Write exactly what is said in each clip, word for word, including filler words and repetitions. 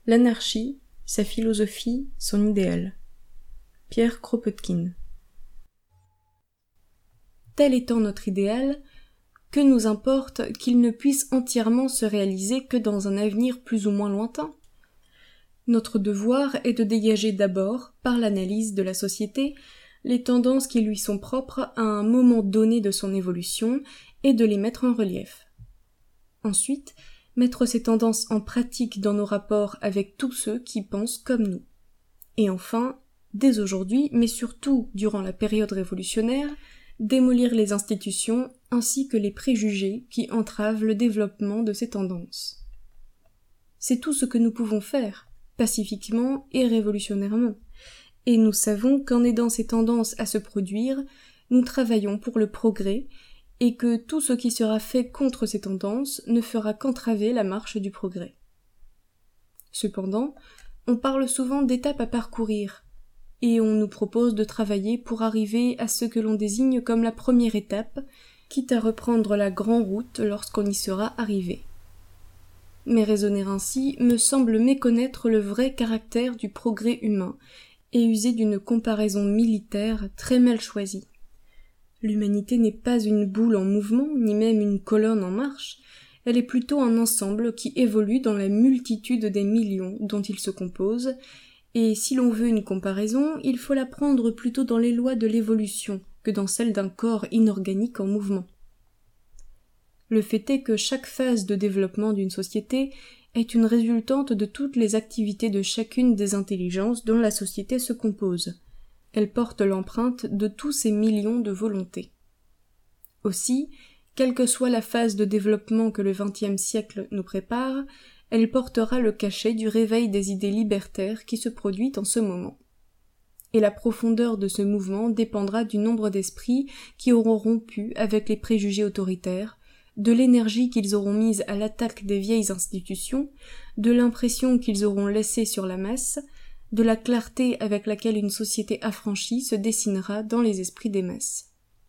L'anarchie, sa philosophie, son idéal. Pierre Kropotkin. Tel étant notre idéal, que nous importe qu'il ne puisse entièrement se réaliser que dans un avenir plus ou moins lointain ? Notre devoir est de dégager d'abord, par l'analyse de la société, les tendances qui lui sont propres à un moment donné de son évolution et de les mettre en relief. Ensuite, mettre ces tendances en pratique dans nos rapports avec tous ceux qui pensent comme nous. Et enfin, dès aujourd'hui, mais surtout durant la période révolutionnaire, démolir les institutions ainsi que les préjugés qui entravent le développement de ces tendances. C'est tout ce que nous pouvons faire, pacifiquement et révolutionnairement, et nous savons qu'en aidant ces tendances à se produire, nous travaillons pour le progrès, et que tout ce qui sera fait contre ces tendances ne fera qu'entraver la marche du progrès. Cependant, on parle souvent d'étapes à parcourir, et on nous propose de travailler pour arriver à ce que l'on désigne comme la première étape, quitte à reprendre la grande route lorsqu'on y sera arrivé. Mais raisonner ainsi me semble méconnaître le vrai caractère du progrès humain et user d'une comparaison militaire très mal choisie. L'humanité n'est pas une boule en mouvement, ni même une colonne en marche, elle est plutôt un ensemble qui évolue dans la multitude des millions dont il se compose, et si l'on veut une comparaison, il faut la prendre plutôt dans les lois de l'évolution que dans celles d'un corps inorganique en mouvement. Le fait est que chaque phase de développement d'une société est une résultante de toutes les activités de chacune des intelligences dont la société se compose. Elle porte l'empreinte de tous ces millions de volontés. Aussi, quelle que soit la phase de développement que le vingtième siècle nous prépare, elle portera le cachet du réveil des idées libertaires qui se produit en ce moment. Et la profondeur de ce mouvement dépendra du nombre d'esprits qui auront rompu avec les préjugés autoritaires, de l'énergie qu'ils auront mise à l'attaque des vieilles institutions, de l'impression qu'ils auront laissée sur la masse, de la clarté avec laquelle une société affranchie se dessinera dans les esprits des masses.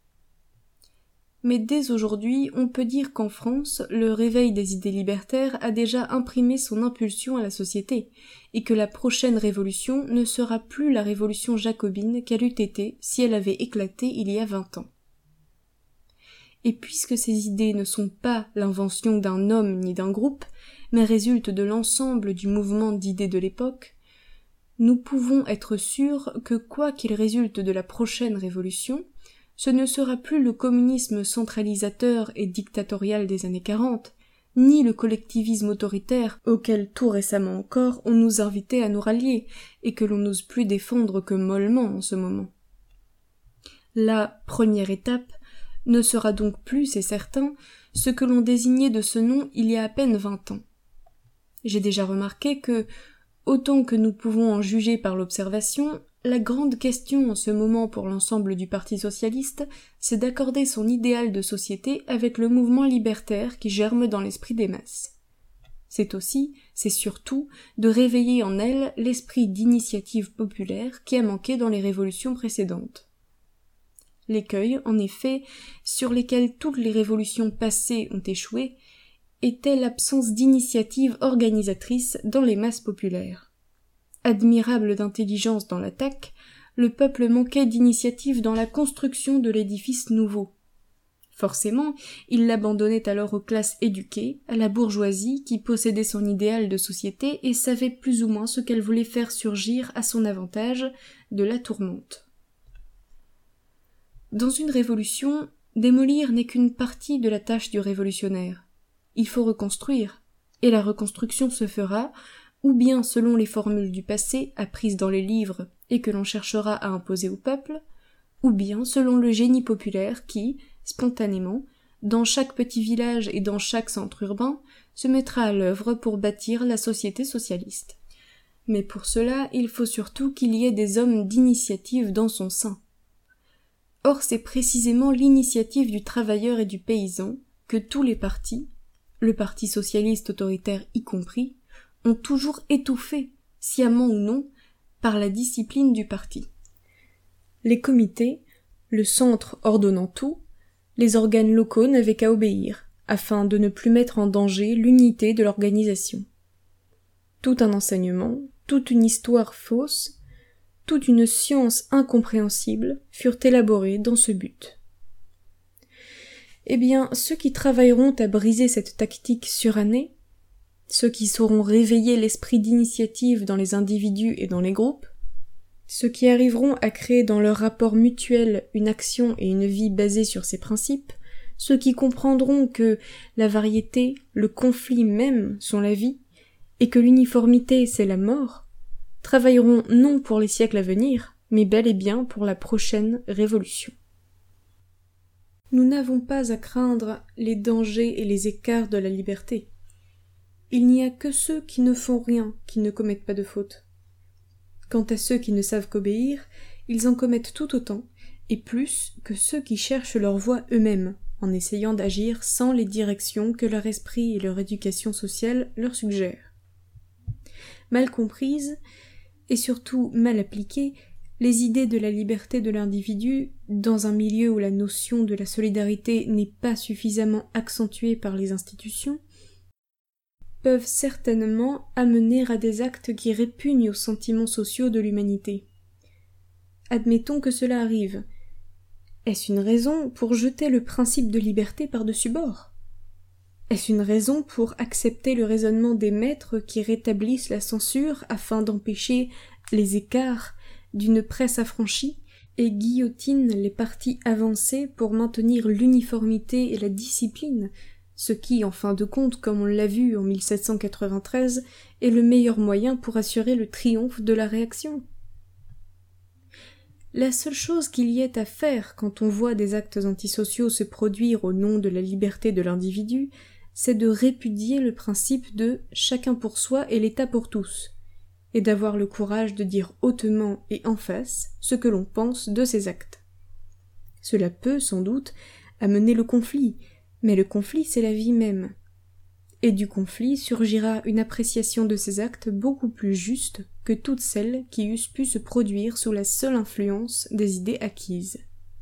Mais dès aujourd'hui, on peut dire qu'en France, le réveil des idées libertaires a déjà imprimé son impulsion à la société, et que la prochaine révolution ne sera plus la révolution jacobine qu'elle eût été si elle avait éclaté il y a vingt ans. Et puisque ces idées ne sont pas l'invention d'un homme ni d'un groupe, mais résultent de l'ensemble du mouvement d'idées de l'époque, nous pouvons être sûrs que quoi qu'il résulte de la prochaine révolution, ce ne sera plus le communisme centralisateur et dictatorial des années quarante, ni le collectivisme autoritaire auquel tout récemment encore on nous invitait à nous rallier et que l'on n'ose plus défendre que mollement en ce moment. La première étape ne sera donc plus, c'est certain, ce que l'on désignait de ce nom il y a à peine vingt ans. J'ai déjà remarqué que, autant que nous pouvons en juger par l'observation, la grande question en ce moment pour l'ensemble du Parti socialiste, c'est d'accorder son idéal de société avec le mouvement libertaire qui germe dans l'esprit des masses. C'est aussi, c'est surtout, de réveiller en elle l'esprit d'initiative populaire qui a manqué dans les révolutions précédentes. L'écueil, en effet, sur lesquels toutes les révolutions passées ont échoué, était l'absence d'initiative organisatrice dans les masses populaires. Admirable d'intelligence dans l'attaque, le peuple manquait d'initiative dans la construction de l'édifice nouveau. Forcément, il l'abandonnait alors aux classes éduquées, à la bourgeoisie qui possédait son idéal de société et savait plus ou moins ce qu'elle voulait faire surgir à son avantage de la tourmente. Dans une révolution, démolir n'est qu'une partie de la tâche du révolutionnaire. Il faut reconstruire, et la reconstruction se fera ou bien selon les formules du passé apprises dans les livres et que l'on cherchera à imposer au peuple, ou bien selon le génie populaire qui, spontanément, dans chaque petit village et dans chaque centre urbain, se mettra à l'œuvre pour bâtir la société socialiste. Mais pour cela, il faut surtout qu'il y ait des hommes d'initiative dans son sein. Or, c'est précisément l'initiative du travailleur et du paysan que tous les partis, le parti socialiste autoritaire y compris, ont toujours étouffé, sciemment ou non, par la discipline du parti. Les comités, le centre ordonnant tout, les organes locaux n'avaient qu'à obéir, afin de ne plus mettre en danger l'unité de l'organisation. Tout un enseignement, toute une histoire fausse, toute une science incompréhensible furent élaborés dans ce but. Eh bien, ceux qui travailleront à briser cette tactique surannée, ceux qui sauront réveiller l'esprit d'initiative dans les individus et dans les groupes, ceux qui arriveront à créer dans leur rapport mutuel une action et une vie basée sur ces principes, ceux qui comprendront que la variété, le conflit même sont la vie, et que l'uniformité c'est la mort, travailleront non pour les siècles à venir, mais bel et bien pour la prochaine révolution. Nous n'avons pas à craindre les dangers et les écarts de la liberté. Il n'y a que ceux qui ne font rien qui ne commettent pas de faute. Quant à ceux qui ne savent qu'obéir, ils en commettent tout autant, et plus que ceux qui cherchent leur voie eux-mêmes, en essayant d'agir sans les directions que leur esprit et leur éducation sociale leur suggèrent. Mal comprises, et surtout mal appliquées, les idées de la liberté de l'individu, dans un milieu où la notion de la solidarité n'est pas suffisamment accentuée par les institutions, peuvent certainement amener à des actes qui répugnent aux sentiments sociaux de l'humanité. Admettons que cela arrive. Est-ce une raison pour jeter le principe de liberté par-dessus bord ? Est-ce une raison pour accepter le raisonnement des maîtres qui rétablissent la censure afin d'empêcher les écarts d'une presse affranchie et guillotinent les partis avancés pour maintenir l'uniformité et la discipline, ce qui, en fin de compte, comme on l'a vu en mille sept cent quatre-vingt-treize, est le meilleur moyen pour assurer le triomphe de la réaction. La seule chose qu'il y ait à faire quand on voit des actes antisociaux se produire au nom de la liberté de l'individu, c'est de répudier le principe de « chacun pour soi et l'État pour tous », et d'avoir le courage de dire hautement et en face ce que l'on pense de ces actes. Cela peut, sans doute, amener le conflit, mais le conflit c'est la vie même. Et du conflit surgira une appréciation de ces actes beaucoup plus juste que toutes celles qui eussent pu se produire sous la seule influence des idées acquises.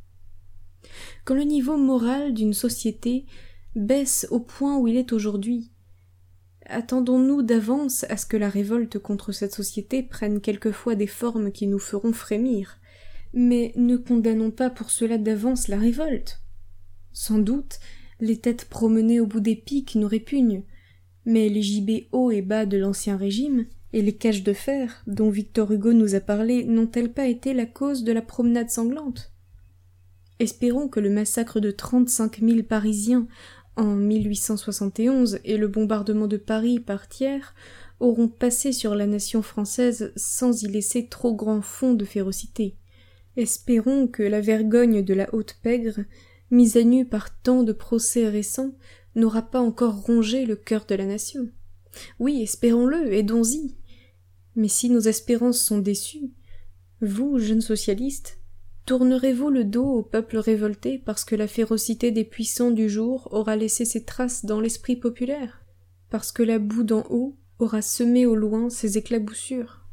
Quand le niveau moral d'une société baisse au point où il est aujourd'hui, attendons-nous d'avance à ce que la révolte contre cette société prenne quelquefois des formes qui nous feront frémir, mais ne condamnons pas pour cela d'avance la révolte. Sans doute, les têtes promenées au bout des piques nous répugnent, mais les gibets hauts et bas de l'ancien régime et les cages de fer dont Victor Hugo nous a parlé n'ont-elles pas été la cause de la promenade sanglante ? Espérons que le massacre de trente-cinq mille Parisiens en mille huit cent soixante et onze et le bombardement de Paris par Thiers auront passé sur la nation française sans y laisser trop grand fond de férocité. Espérons que la vergogne de la haute pègre, mise à nu par tant de procès récents, n'aura pas encore rongé le cœur de la nation. Oui, espérons-le, aidons-y. Mais si nos espérances sont déçues, vous, jeunes socialistes, tournerez-vous le dos au peuple révolté parce que la férocité des puissants du jour aura laissé ses traces dans l'esprit populaire, parce que la boue d'en haut aura semé au loin ses éclaboussures?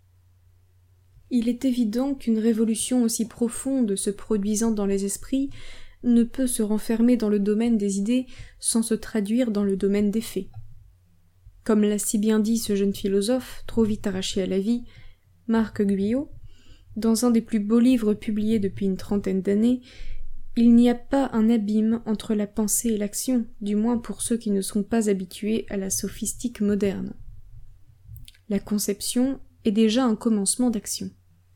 Il est évident qu'une révolution aussi profonde se produisant dans les esprits ne peut se renfermer dans le domaine des idées sans se traduire dans le domaine des faits. Comme l'a si bien dit ce jeune philosophe, trop vite arraché à la vie, Marc Guyot, dans un des plus beaux livres publiés depuis une trentaine d'années, il n'y a pas un abîme entre la pensée et l'action, du moins pour ceux qui ne sont pas habitués à la sophistique moderne. La conception est déjà un commencement d'action.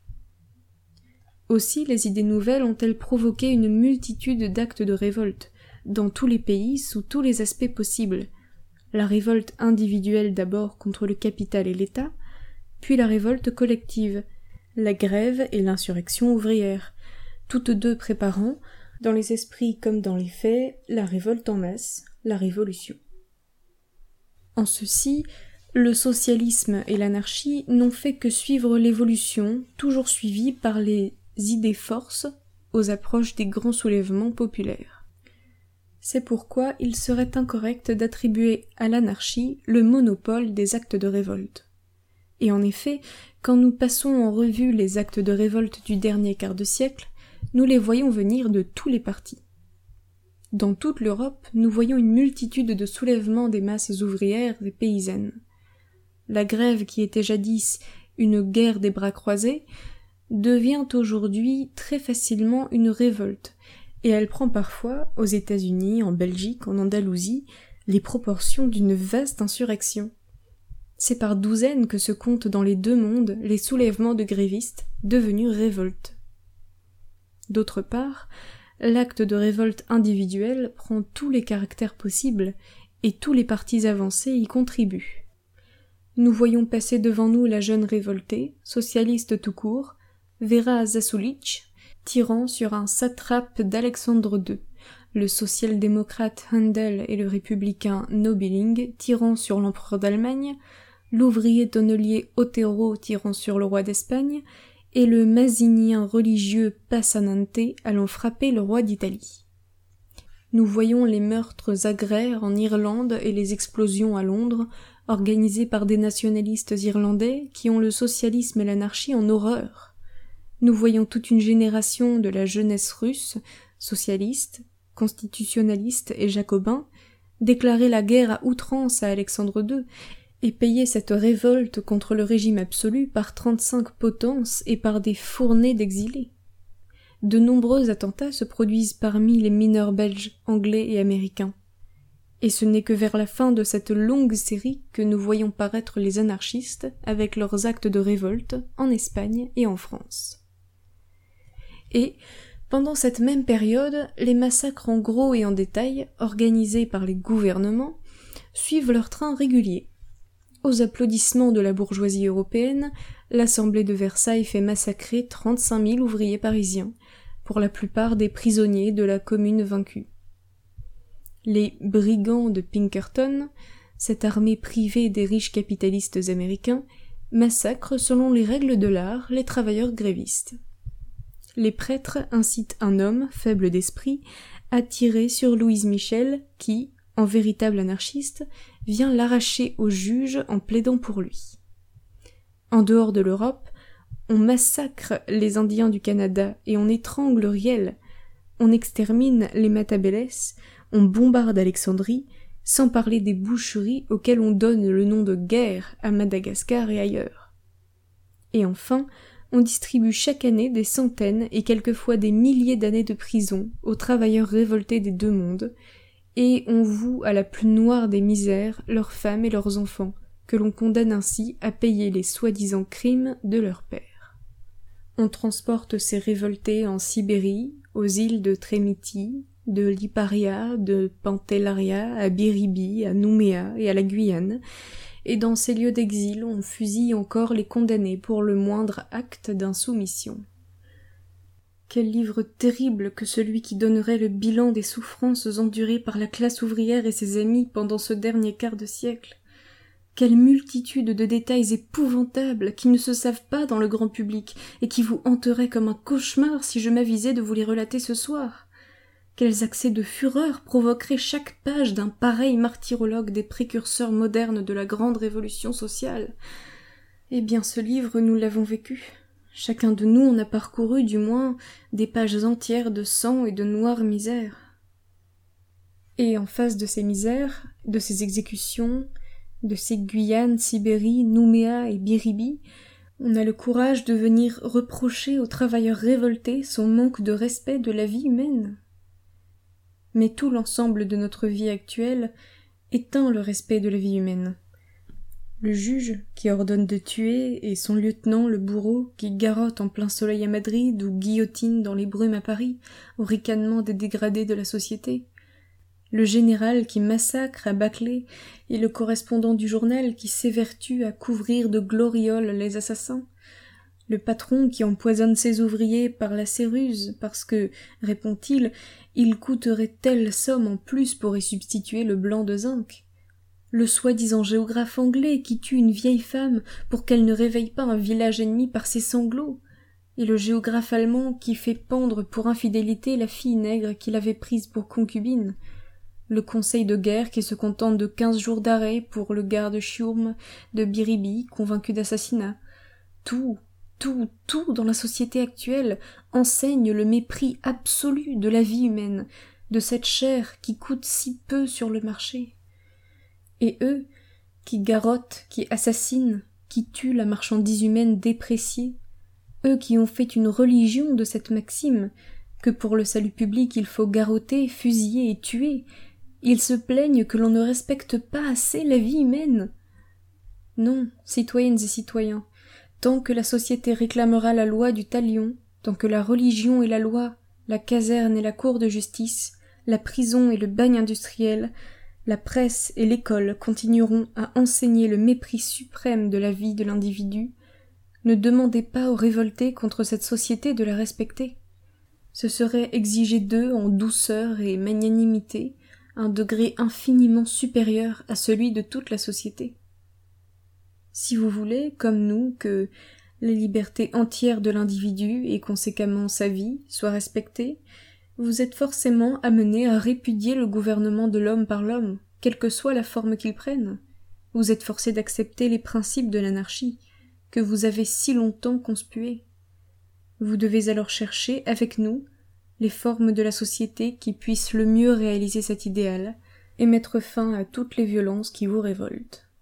Aussi les idées nouvelles ont-elles provoqué une multitude d'actes de révolte, dans tous les pays, sous tous les aspects possibles. La révolte individuelle d'abord contre le capital et l'État, puis la révolte collective, la grève et l'insurrection ouvrière, toutes deux préparant, dans les esprits comme dans les faits, la révolte en masse, la révolution. En ceci, le socialisme et l'anarchie n'ont fait que suivre l'évolution, toujours suivie par les idées forces aux approches des grands soulèvements populaires. C'est pourquoi il serait incorrect d'attribuer à l'anarchie le monopole des actes de révolte. Et en effet, quand nous passons en revue les actes de révolte du dernier quart de siècle, nous les voyons venir de tous les partis. Dans toute l'Europe, nous voyons une multitude de soulèvements des masses ouvrières et paysannes. la grève qui était jadis une guerre des bras croisés, devient aujourd'hui très facilement une révolte, et elle prend parfois, aux États-Unis, en Belgique, en Andalousie, les proportions d'une vaste insurrection. C'est par douzaines que se comptent dans les deux mondes les soulèvements de grévistes devenus révoltes. D'autre part, l'acte de révolte individuelle prend tous les caractères possibles et tous les partis avancés y contribuent. Nous voyons passer devant nous la jeune révoltée, socialiste tout court, Vera Zasulich, tirant sur un satrape d'Alexandre deux, le social-démocrate Handel et le républicain Nobiling tirant sur l'empereur d'Allemagne, l'ouvrier tonnelier Otero tirant sur le roi d'Espagne, et le mazinien religieux Passanante allant frapper le roi d'Italie. Nous voyons les meurtres agraires en Irlande et les explosions à Londres, organisées par des nationalistes irlandais qui ont le socialisme et l'anarchie en horreur. Nous voyons toute une génération de la jeunesse russe, socialiste, constitutionnaliste et jacobin, déclarer la guerre à outrance à Alexandre deux, et payer cette révolte contre le régime absolu par trente-cinq potences et par des fournées d'exilés. De nombreux attentats se produisent parmi les mineurs belges, anglais et américains. Et ce n'est que vers la fin de cette longue série que nous voyons paraître les anarchistes avec leurs actes de révolte en Espagne et en France. Et, pendant cette même période, les massacres en gros et en détail, organisés par les gouvernements, suivent leur train régulier. Aux applaudissements de la bourgeoisie européenne, l'Assemblée de Versailles fait massacrer trente-cinq mille ouvriers parisiens, pour la plupart des prisonniers de la Commune vaincue. Les brigands de Pinkerton, cette armée privée des riches capitalistes américains, massacrent selon les règles de l'art les travailleurs grévistes. Les prêtres incitent un homme, faible d'esprit, à tirer sur Louise Michel, qui, en véritable anarchiste, vient l'arracher au juge en plaidant pour lui. En dehors de l'Europe, on massacre les Indiens du Canada et on étrangle Riel, on extermine les Matabelles, on bombarde Alexandrie, sans parler des boucheries auxquelles on donne le nom de guerre à Madagascar et ailleurs. Et enfin, on distribue chaque année des centaines et quelquefois des milliers d'années de prison aux travailleurs révoltés des deux mondes, et on voue à la plus noire des misères leurs femmes et leurs enfants, que l'on condamne ainsi à payer les soi-disant crimes de leur père. On transporte ces révoltés en Sibérie, aux îles de Trémiti, de Liparia, de Pantellaria, à Biribi, à Nouméa et à la Guyane, et dans ces lieux d'exil on fusille encore les condamnés pour le moindre acte d'insoumission. Quel livre terrible que celui qui donnerait le bilan des souffrances endurées par la classe ouvrière et ses amis pendant ce dernier quart de siècle. Quelle multitude de détails épouvantables qui ne se savent pas dans le grand public et qui vous hanteraient comme un cauchemar si je m'avisais de vous les relater ce soir. Quels accès de fureur provoquerait chaque page d'un pareil martyrologue des précurseurs modernes de la grande révolution sociale. Eh bien, ce livre, nous l'avons vécu. Chacun de nous en a parcouru, du moins, des pages entières de sang et de noire misère. Et en face de ces misères, de ces exécutions, de ces Guyanes, Sibérie, Nouméa et Biribi, on a le courage de venir reprocher aux travailleurs révoltés son manque de respect de la vie humaine. Mais tout l'ensemble de notre vie actuelle éteint le respect de la vie humaine. Le juge qui ordonne de tuer et son lieutenant, le bourreau, qui garrotte en plein soleil à Madrid ou guillotine dans les brumes à Paris, au ricanement des dégradés de la société. Le général qui massacre à bâcler et le correspondant du journal qui s'évertue à couvrir de glorioles les assassins. Le patron qui empoisonne ses ouvriers par la céruse parce que, répond-il, il coûterait telle somme en plus pour y substituer le blanc de zinc. Le soi-disant géographe anglais qui tue une vieille femme pour qu'elle ne réveille pas un village ennemi par ses sanglots, et le géographe allemand qui fait pendre pour infidélité la fille nègre qu'il avait prise pour concubine, le conseil de guerre qui se contente de quinze jours d'arrêt pour le garde Schurm de Biribi convaincu d'assassinat. Tout, tout, tout dans la société actuelle enseigne le mépris absolu de la vie humaine, de cette chair qui coûte si peu sur le marché. Et eux, qui garrottent, qui assassinent, qui tuent la marchandise humaine dépréciée, eux qui ont fait une religion de cette maxime, que pour le salut public il faut garrotter, fusiller et tuer, ils se plaignent que l'on ne respecte pas assez la vie humaine. Non, citoyennes et citoyens, tant que la société réclamera la loi du talion, tant que la religion et la loi, la caserne et la cour de justice, la prison et le bagne industriel, la presse et l'école continueront à enseigner le mépris suprême de la vie de l'individu, ne demandez pas aux révoltés contre cette société de la respecter. Ce serait exiger d'eux en douceur et magnanimité un degré infiniment supérieur à celui de toute la société. Si vous voulez, comme nous, que la liberté entière de l'individu et conséquemment sa vie soit respectée, vous êtes forcément amené à répudier le gouvernement de l'homme par l'homme, quelle que soit la forme qu'il prenne. Vous êtes forcé d'accepter les principes de l'anarchie, que vous avez si longtemps conspués. Vous devez alors chercher, avec nous, les formes de la société qui puissent le mieux réaliser cet idéal, et mettre fin à toutes les violences qui vous révoltent.